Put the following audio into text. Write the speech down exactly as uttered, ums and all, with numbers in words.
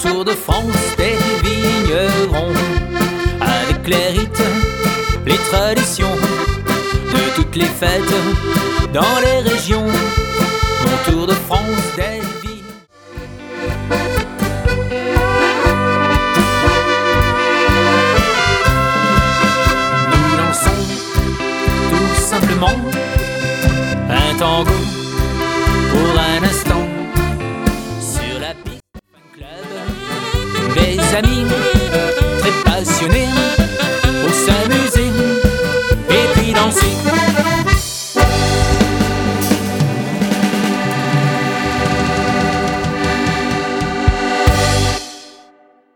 Tour de France des vignerons, avec les rites, les traditions de toutes les fêtes dans les régions. Mon Tour de France des vignerons. Nous dansons tout simplement un tango